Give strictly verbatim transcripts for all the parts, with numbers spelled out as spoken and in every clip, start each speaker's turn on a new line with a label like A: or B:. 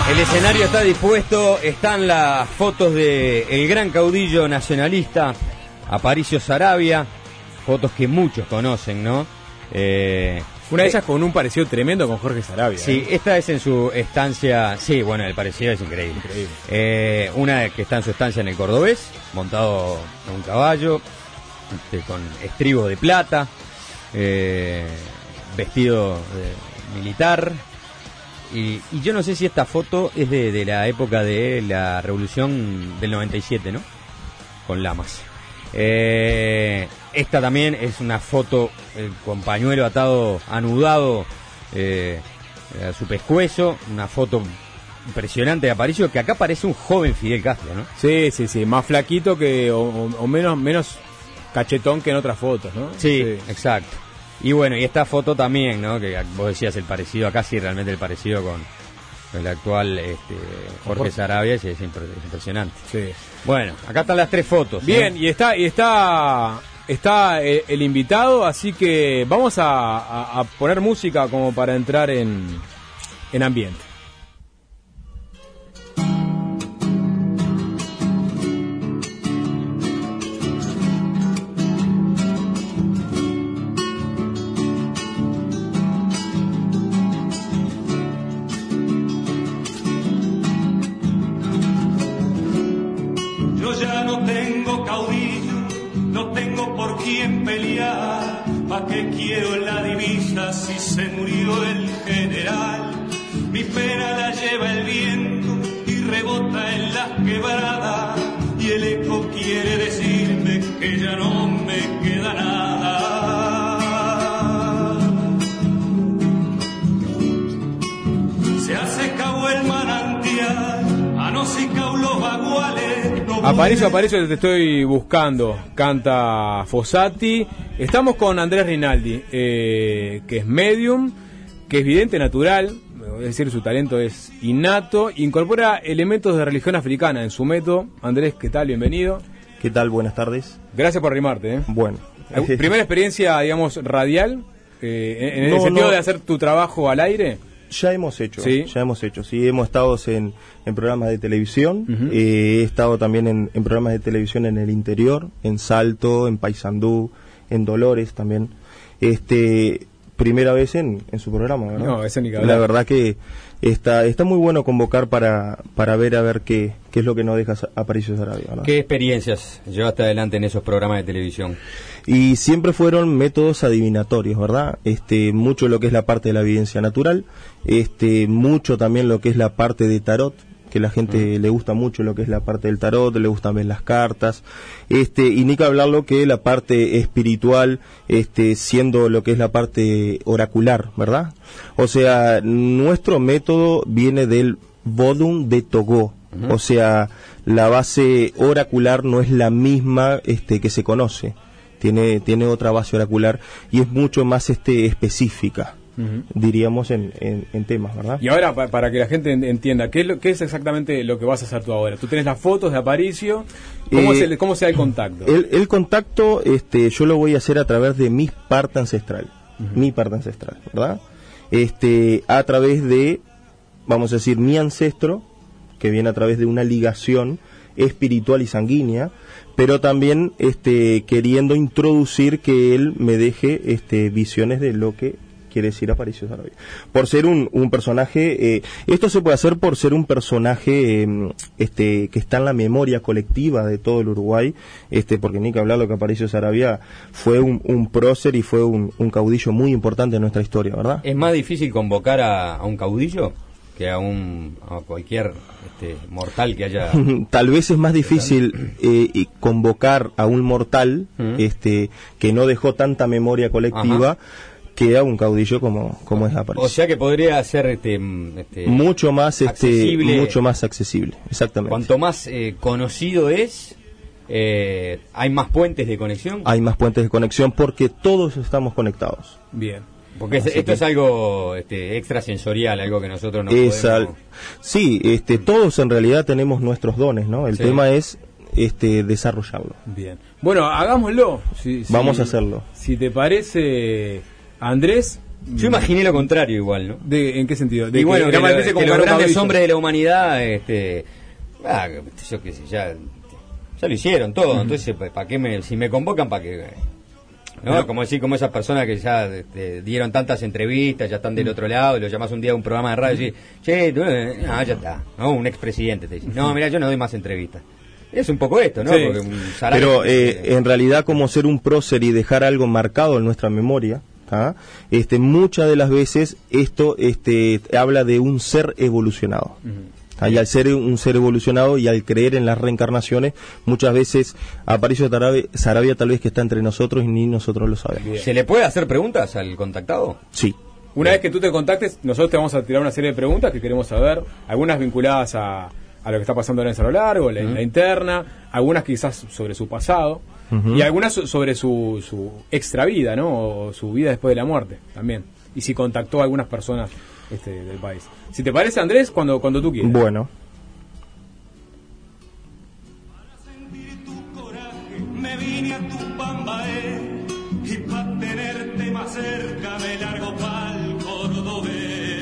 A: El escenario está dispuesto, están las fotos de el gran caudillo nacionalista Aparicio Saravia, fotos que muchos conocen, ¿no? Eh,
B: Una de ellas con un parecido tremendo con Jorge Saravia.
A: Sí,
B: ¿eh?
A: esta es en su estancia, sí, bueno, el parecido es increíble.
B: Increíble.
A: Eh, una que está en su estancia en el Cordobés, montado en un caballo, este, con estribo de plata, eh, vestido de militar. Y, y yo no sé si esta foto es de, de la época de la revolución del noventa y siete, ¿no? Con Lamas. Eh, esta también es una foto eh, con pañuelo atado, anudado eh, a su pescuezo. Una foto impresionante de Aparicio, que acá parece un joven Fidel Castro, ¿no?
B: Sí, sí, sí, más flaquito que o, o, o menos, menos cachetón que en otras fotos, ¿no?
A: Sí,
B: sí,
A: exacto. Y bueno, y esta foto también, ¿no? Que vos decías el parecido, acá sí realmente el parecido con el actual este, Jorge Saravia es, es impresionante.
B: Sí.
A: Bueno, acá están las tres fotos.
B: Bien,
A: ¿eh?
B: y está y está está el, el invitado, así que vamos a, a, a poner música como para entrar en, en ambiente.
C: ¿Pa' qué quiero la divisa si se murió el general? Mi pena la lleva el viento y rebota en las quebradas, y el eco quiere decirme que ya no me queda nada. Se ha secado el manantial, anosicao los baguales.
B: Aparicio, Aparicio, te estoy buscando. Canta Fossati. Estamos con Andrés Rinaldi, eh, que es medium, que es vidente natural, es decir, su talento es innato. Incorpora elementos de religión africana en su método. Andrés, ¿qué tal? Bienvenido.
D: ¿Qué tal? Buenas tardes.
B: Gracias por arrimarte. ¿eh?
D: Bueno.
B: ¿Primera experiencia, digamos, radial? Eh, en el
D: no,
B: sentido
D: no.
B: de hacer tu trabajo al aire.
D: Ya hemos hecho,
B: ¿Sí?
D: ya hemos hecho, sí, hemos estado en, en programas de televisión,
B: Uh-huh.
D: eh, he estado también en, en programas de televisión en el interior, en Salto, en Paysandú, en Dolores también, este, primera vez en, en su programa, ¿verdad?
B: No, eso ni que hablar.
D: La verdad que está, está muy bueno convocar para, para ver a ver qué, qué es lo que nos deja Aparicio Saravia, ¿verdad?
A: ¿Qué experiencias llevaste adelante en esos programas de televisión?
D: Y siempre fueron métodos adivinatorios, ¿verdad? Este, mucho lo que es la parte de la evidencia natural, este, mucho también lo que es la parte de tarot, que la gente mm. le gusta mucho lo que es la parte del tarot, le gustan ver las cartas, este, y ni que hablar lo que es la parte espiritual, este, siendo lo que es la parte oracular, ¿verdad? O sea, nuestro método viene del Vodun de Togó, uh-huh. O sea, la base oracular no es la misma, este, que se conoce. Tiene, tiene otra base oracular y es mucho más este específica, uh-huh. diríamos, en, en, en temas, ¿verdad?
B: Y ahora, pa- para que la gente entienda, ¿qué es, lo, ¿qué es exactamente lo que vas a hacer tú ahora? Tú tienes las fotos de Aparicio, ¿cómo,
D: eh,
B: es el, cómo se da el contacto?
D: El, el contacto este, yo lo voy a hacer a través de mi parte ancestral, uh-huh. mi parte ancestral, ¿verdad? Este, a través de, vamos a decir, mi ancestro, que viene a través de una ligación espiritual y sanguínea, pero también este, queriendo introducir que él me deje este, visiones de lo que quiere decir Aparicio Saravia. Por ser un, un personaje, eh, esto se puede hacer por ser un personaje eh, este, que está en la memoria colectiva de todo el Uruguay, este, porque ni que hablar lo que Aparicio Saravia fue un, un prócer y fue un, un caudillo muy importante en nuestra historia, ¿verdad?
A: ¿Es más difícil convocar a, a un caudillo que a un a cualquier este, mortal que haya?
D: Tal vez es más difícil eh, y convocar a un mortal uh-huh. este que no dejó tanta memoria colectiva, ajá. que a un caudillo como como es Aparicio.
A: O sea que podría ser este, este
D: mucho más este
A: accesible,
D: mucho más accesible, exactamente.
A: Cuanto más eh, conocido es, eh, hay más puentes de conexión.
D: Hay más puentes de conexión porque todos estamos conectados.
B: Bien.
A: Porque es, esto que es algo este, extrasensorial, algo que nosotros no
D: es
A: podemos...
D: Al, sí, este, todos en realidad tenemos nuestros dones, ¿no? El sí. tema es este, desarrollarlo.
B: Bien. Bueno, hagámoslo. Si,
D: Vamos
B: si,
D: a hacerlo.
B: Si te parece, Andrés,
A: Yo imaginé lo contrario igual, ¿no?
B: De, ¿En qué sentido? De
A: y bueno, que,
B: era
A: lo,
B: una especie
A: que
B: como
A: los
B: Caruso
A: grandes
B: Gavilla.
A: hombres de la humanidad, este, ah, yo qué sé, ya, ya lo hicieron todo, uh-huh. Entonces, ¿para qué me, si me convocan, para qué? ¿No? Pero, como decir, como esas personas que ya este, dieron tantas entrevistas, ya están del uh-huh. otro lado, y lo llamas un día a un programa de radio y decís, che, tú, eh, no, ya está, ¿no? Un expresidente te dice, no, mira, yo no doy más entrevistas. Es un poco esto, ¿no?
D: Sí.
A: Porque un
D: Pero eh, en realidad, como ser un prócer y dejar algo marcado en nuestra memoria, ¿ah? este, muchas de las veces esto este, habla de un ser evolucionado. Uh-huh. ¿Ah? Y al ser un ser evolucionado y al creer en las reencarnaciones, muchas veces Aparicio Saravia tal vez que está entre nosotros y ni nosotros lo sabemos.
A: ¿Se le puede hacer preguntas al contactado?
D: Sí.
B: Una Bien. vez que tú te contactes, nosotros te vamos a tirar una serie de preguntas que queremos saber, algunas vinculadas a... a lo que está pasando en el Cerro Largo, la, uh-huh. la interna, algunas quizás sobre su pasado, uh-huh. y algunas sobre su, su extra vida, ¿no? O su vida después de la muerte, también. Y si contactó a algunas personas este, del país. Si te parece, Andrés, cuando, cuando tú quieras.
D: Bueno.
C: Para sentir tu coraje, me vine a tu Pambaé, y para tenerte más cerca me largo pa'l cordobés.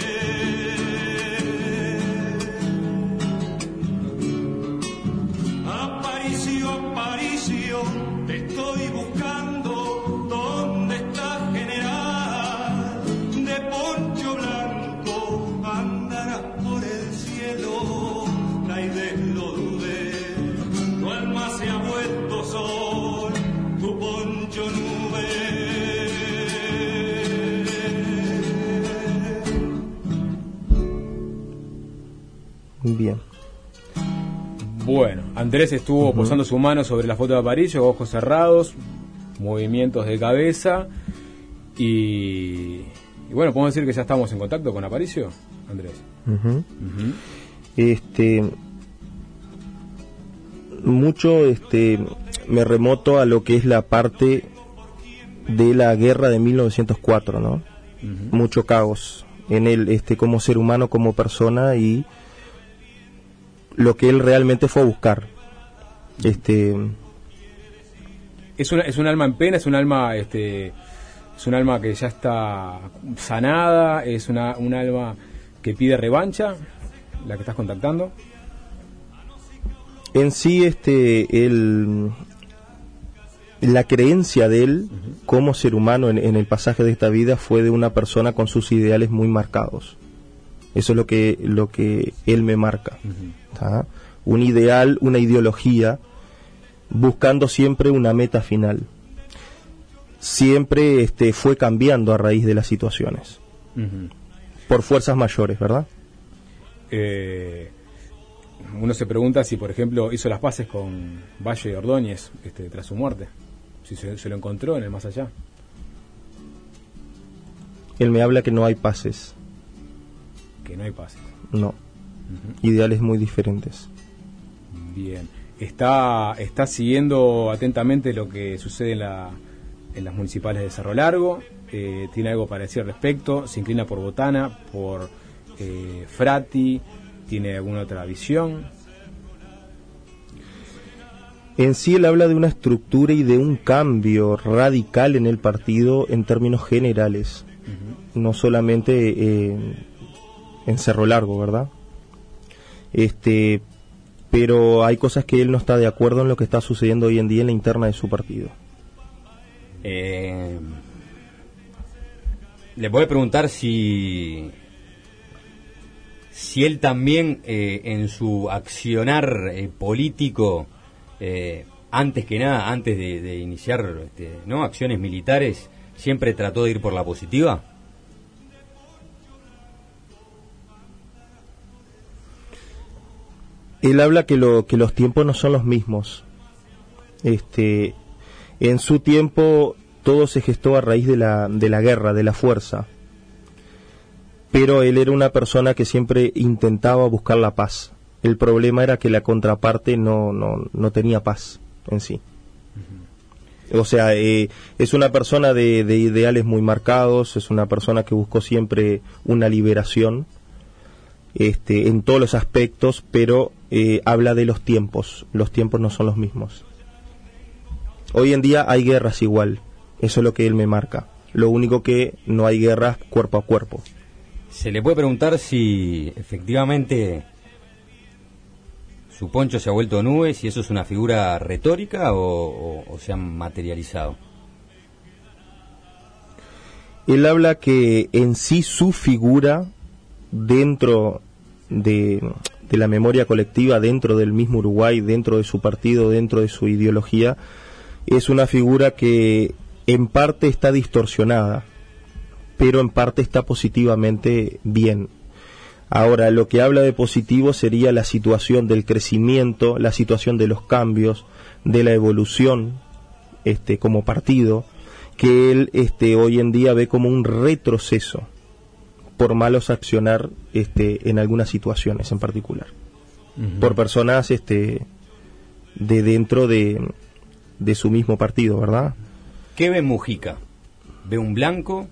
C: Aparicio, Aparicio, te estoy buscando. ¿Dónde está general? De poncho blanco andarás por el cielo. Naide lo dudé, tu alma se ha vuelto sol, tu poncho nube.
D: Bien.
B: Bueno, Andrés estuvo uh-huh. posando su mano sobre la foto de Aparicio, ojos cerrados, movimientos de cabeza y, y bueno, podemos decir que ya estamos en contacto con Aparicio, Andrés.
D: Uh-huh. Uh-huh. Este, mucho, este, me remoto a lo que es la parte de la guerra de mil novecientos cuatro, ¿no? Uh-huh. Mucho caos en él, este, como ser humano, como persona y lo que él realmente fue a buscar. Este
B: es una es un alma en pena, es un alma este es un alma que ya está sanada, es una un alma que pide revancha, la que estás contactando.
D: En sí, este el la creencia de él uh-huh. como ser humano en, en el pasaje de esta vida fue de una persona con sus ideales muy marcados. Eso es lo que lo que él me marca. Uh-huh. ¿Ah? Un ideal, una ideología, buscando siempre una meta final. Siempre este, fue cambiando a raíz de las situaciones. Uh-huh. Por fuerzas mayores, ¿verdad?
B: Eh, uno se pregunta si, por ejemplo, hizo las paces con Valle de Ordóñez este, tras su muerte. Si se, se lo encontró en el más allá.
D: Él me habla que no hay paces.
B: Que no hay paces.
D: No. Uh-huh. Ideales muy diferentes.
B: Bien. Está está siguiendo atentamente lo que sucede en la en las municipales de Cerro Largo. Eh, tiene algo para decir al respecto. Se inclina por Botana, por eh, Frati. ¿Tiene alguna otra visión?
D: En sí él habla de una estructura y de un cambio radical en el partido en términos generales. Uh-huh. No solamente eh, en Cerro Largo, ¿verdad? Este, pero hay cosas que él no está de acuerdo en lo que está sucediendo hoy en día en la interna de su partido.
A: Eh, le voy a preguntar si si él también eh, en su accionar eh, político, eh, antes que nada, antes de, de iniciar este, ¿no? acciones militares, siempre trató de ir por la positiva.
D: Él habla que lo que los tiempos no son los mismos. Este, en su tiempo todo se gestó a raíz de la de la guerra, de la fuerza. Pero él era una persona que siempre intentaba buscar la paz. El problema era que la contraparte no no no tenía paz en sí. Uh-huh. O sea, eh, es una persona de, de ideales muy marcados, es una persona que buscó siempre una liberación. Este, en todos los aspectos, pero eh, habla de los tiempos. Los tiempos no son los mismos. Hoy en día hay guerras igual. Eso es lo que él me marca. lo único que no hay guerras cuerpo a cuerpo.
A: Se le puede preguntar si efectivamente su poncho se ha vuelto nube, si eso es una figura retórica o, o, o se ha materializado.
D: Él habla que en sí su figura dentro de, de la memoria colectiva, dentro del mismo Uruguay, dentro de su partido, dentro de su ideología, es una figura que en parte está distorsionada, pero en parte está positivamente bien. Ahora, lo que habla de positivo sería la situación del crecimiento, la situación de los cambios, de la evolución este, como partido, que él este, hoy en día ve como un retroceso por malos accionar este, en algunas situaciones en particular, uh-huh. por personas este, de dentro de, de su mismo partido, ¿verdad?
A: ¿Qué ve Mujica? ¿Ve un blanco?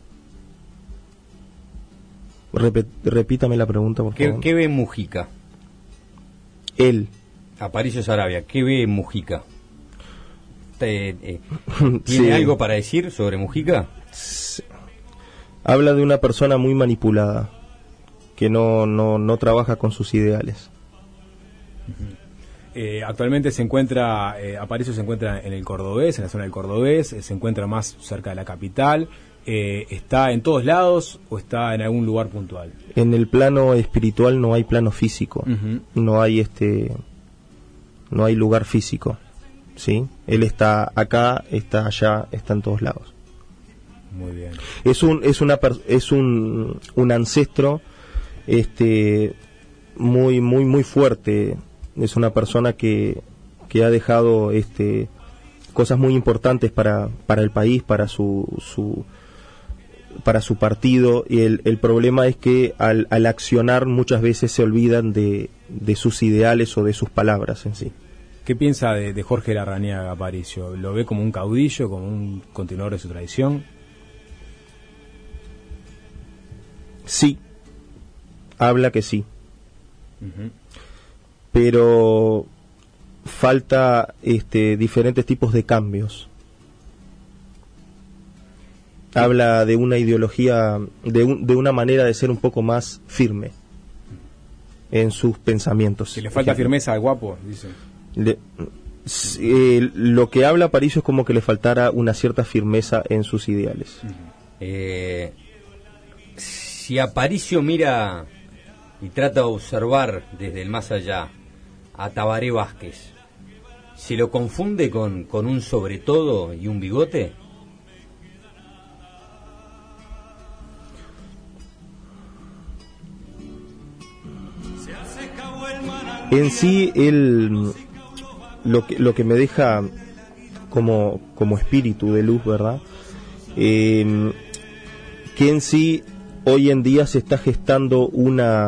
D: Repet, repítame la pregunta, por
A: ¿Qué,
D: favor.
A: ¿Qué ve Mujica?
D: Él.
A: Aparicio Saravia, ¿qué ve Mujica? Eh, eh, ¿Tiene
D: sí.
A: algo para decir sobre Mujica?
D: Sí. Habla de una persona muy manipulada, que no, no, no trabaja con sus ideales.
B: Uh-huh. Eh, actualmente se encuentra, eh, Aparicio se encuentra en el Cordobés, en la zona del Cordobés, eh, se encuentra más cerca de la capital. Eh, ¿Está en todos lados o está en algún lugar puntual?
D: En el plano espiritual no hay plano físico, uh-huh. no hay este, no hay lugar físico, ¿sí? Él está acá, está allá, está en todos lados.
B: Muy bien.
D: Es un, es una, es un, un ancestro, este, muy, muy, muy fuerte. Es una persona que, que ha dejado, este, cosas muy importantes para, para el país, para su, su para su partido, y el, el problema es que al, al accionar muchas veces se olvidan de, de sus ideales o de sus palabras en sí.
B: ¿Qué piensa de, de Jorge Larrañaga, Aparicio? ¿Lo ve como un caudillo, como un continuador de su tradición?
D: Sí, habla que sí.
B: Uh-huh.
D: Pero falta este, diferentes tipos de cambios. Habla de una ideología, de, un, de una manera de ser un poco más firme en sus pensamientos.
B: Que le falta firmeza al guapo, dice.
D: Le, eh, lo que habla Aparicio es como que le faltara una cierta firmeza en sus ideales.
A: Uh-huh. eh, si Aparicio mira y trata de observar desde el más allá a Tabaré Vázquez, ¿se lo confunde con, con un sobre todo y un bigote?
D: En sí, él, lo que, lo que me deja como, como espíritu de luz, ¿verdad? Eh, que en sí, hoy en día se está gestando una,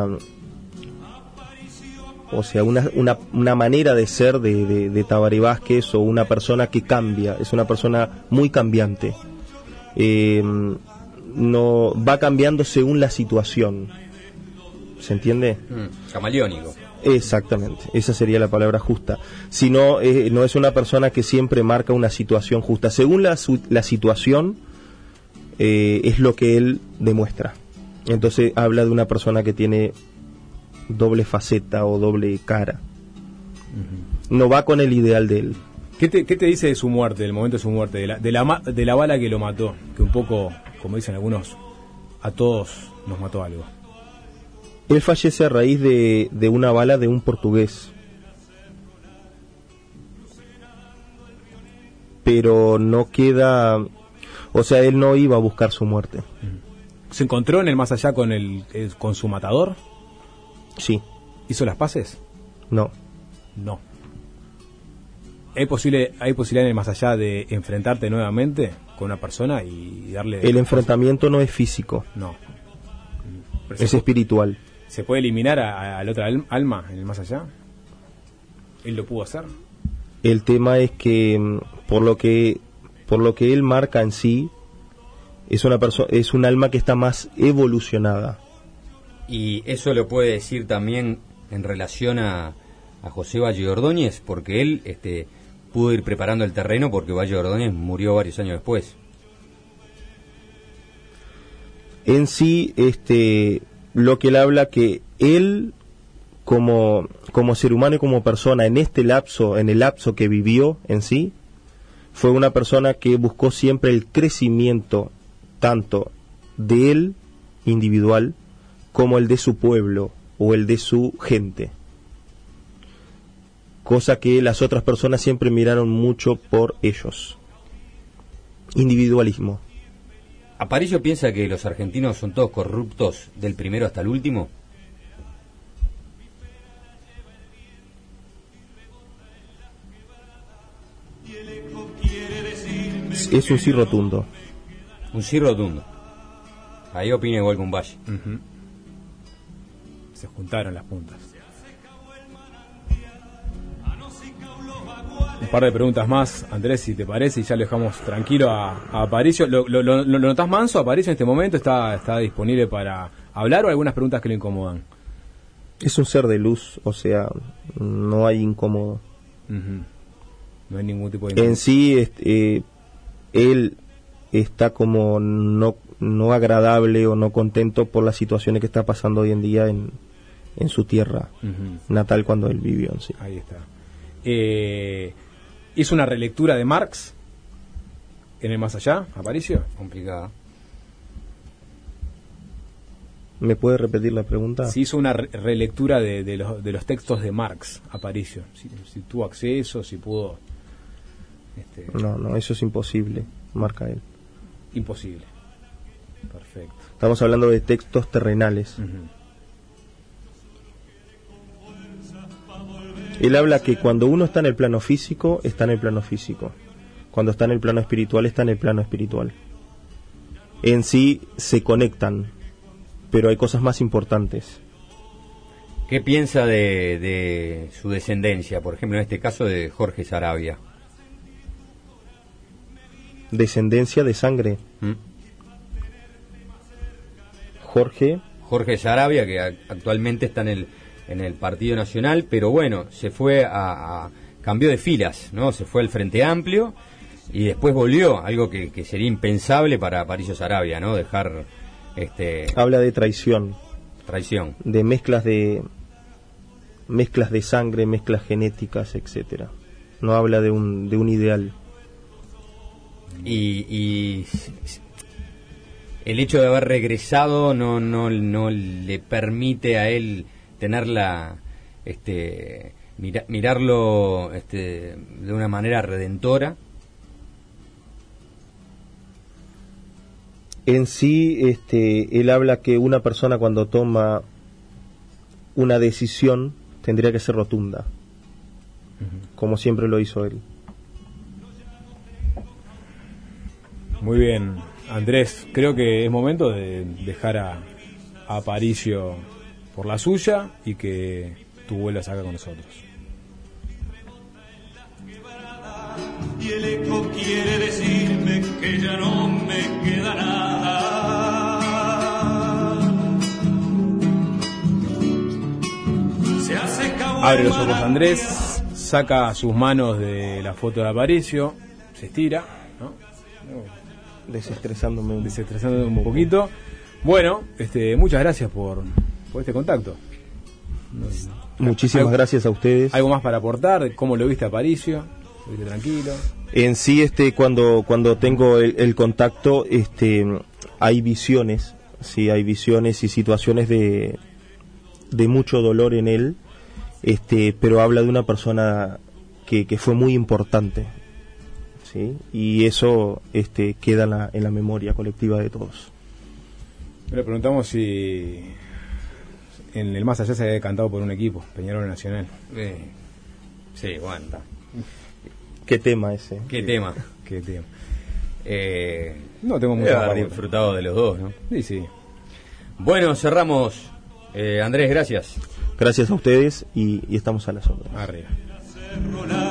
D: o sea, una, una, una manera de ser de, de, de Tabaré Vázquez, o una persona que cambia, es una persona muy cambiante. Eh, no va cambiando según la situación. ¿Se entiende?
A: Mm, camaleónico.
D: Exactamente, esa sería la palabra justa. Si no, eh, no es una persona que siempre marca una situación justa. Según la, la situación, eh, es lo que él demuestra. Entonces habla de una persona que tiene doble faceta o doble cara. Uh-huh. No va con el ideal de él.
B: ¿Qué te, qué te dice de su muerte, del momento de su muerte, de la, de, la, de la bala que lo mató? Que un poco, como dicen algunos, a todos nos mató algo.
D: Él fallece a raíz de, de una bala de un portugués. Pero no queda... O sea, él no iba a buscar su muerte.
B: ¿Se encontró en el más allá con, el, el, con su matador?
D: Sí.
B: ¿Hizo las paces?
D: No.
B: No. ¿Hay, posible, ¿Hay posibilidad en el más allá de enfrentarte nuevamente con una persona y darle...
D: El enfrentamiento no es físico.
B: No.
D: Pero es espiritual.
B: ¿Se puede eliminar a, a la otra alma en el más allá? ¿Él lo pudo hacer?
D: El tema es que por lo que por lo que él marca en sí, es una persona, es un alma que está más evolucionada.
A: Y eso lo puede decir también en relación a, a José Valle Ordóñez, porque él este pudo ir preparando el terreno porque Valle Ordóñez murió varios años después.
D: En sí, este, lo que él habla que él, como, como ser humano y como persona, en este lapso, en el lapso que vivió en sí, fue una persona que buscó siempre el crecimiento tanto de él individual como el de su pueblo o el de su gente, cosa que las otras personas siempre miraron mucho por ellos. Individualismo.
A: ¿Aparicio piensa que los argentinos son todos corruptos del primero hasta el último?
D: Es un sí rotundo.
A: Un sí rotundo. Ahí opina igual que un Valle.
B: Uh-huh. Se juntaron las puntas. Un par de preguntas más, Andrés, si te parece, y ya lo dejamos tranquilo a, a Aparicio. ¿Lo, lo, lo, ¿Lo notás manso, Aparicio, en este momento? ¿Está, está disponible para hablar o algunas preguntas que le incomodan?
D: Es un ser de luz, o sea, no hay incómodo.
B: Uh-huh. No hay ningún tipo de incómodo.
D: En sí, este, eh, él está como no, no agradable o no contento por las situaciones que está pasando hoy en día en, en su tierra uh-huh. natal cuando él vivió. Sí.
B: Ahí está. Eh... ¿Hizo una relectura de Marx en el más allá, Aparicio?
A: Complicada.
D: ¿Me puede repetir la pregunta?
B: Si hizo una re- relectura de, de, los, de los textos de Marx, Aparicio. Si, si tuvo acceso, si pudo... Este...
D: No, no, eso es imposible, marca él.
B: Imposible. Perfecto.
D: Estamos hablando de textos terrenales.
B: Uh-huh.
D: Él habla que cuando uno está en el plano físico, está en el plano físico. Cuando está en el plano espiritual, está en el plano espiritual. En sí se conectan, pero hay cosas más importantes.
A: ¿Qué piensa de, de su descendencia? Por ejemplo, en este caso de Jorge Saravia.
D: Descendencia de sangre.
A: ¿Mm?
D: Jorge.
A: Jorge Saravia, que a, actualmente está en el en el Partido Nacional, pero bueno, se fue a, a cambió de filas, ¿no? Se fue al Frente Amplio y después volvió, algo que, que sería impensable para Aparicio Saravia, ¿no? Dejar este
D: habla de traición,
A: traición,
D: de mezclas de mezclas de sangre, mezclas genéticas, etcétera. No habla de un de un ideal.
A: Y, y el hecho de haber regresado no no no le permite a él tenerla, este, mira, mirarlo este, de una manera redentora.
D: En sí, este, él habla que una persona cuando toma una decisión tendría que ser rotunda, uh-huh. como siempre lo hizo él.
B: Muy bien, Andrés, creo que es momento de dejar a, a Aparicio por la suya y que tú vuelvas acá con nosotros.
C: Y el eco quiere decirme que ya no me queda nada. Se hace
B: Abre los ojos Andrés, saca sus manos de la foto de Aparicio, se estira, ¿no?
D: Desestresándome un,
B: Desestresándome un poquito. Bueno, este, muchas gracias por, por este contacto.
D: Muchísimas gracias a ustedes.
B: ¿Algo más para aportar? ¿Cómo lo viste a Aparicio? ¿Lo viste tranquilo?
D: En sí, este, cuando cuando tengo el, el contacto, este, hay visiones, sí, hay visiones y situaciones de de mucho dolor en él, este, pero habla de una persona que, que fue muy importante, sí, y eso, este, queda en la, en la memoria colectiva de todos.
B: Le preguntamos si en el más allá se había cantado por un equipo, Peñarol Nacional.
A: Eh, sí, aguanta.
D: ¿Qué tema ese?
A: ¿Qué tema?
B: ¿Qué tema?
A: Eh,
B: no tengo mucho
A: haber disfrutado de los dos, ¿no?
B: Sí, sí.
A: Bueno, cerramos. Eh, Andrés, gracias.
D: Gracias a ustedes y, y estamos a las órdenes.
B: Arriba.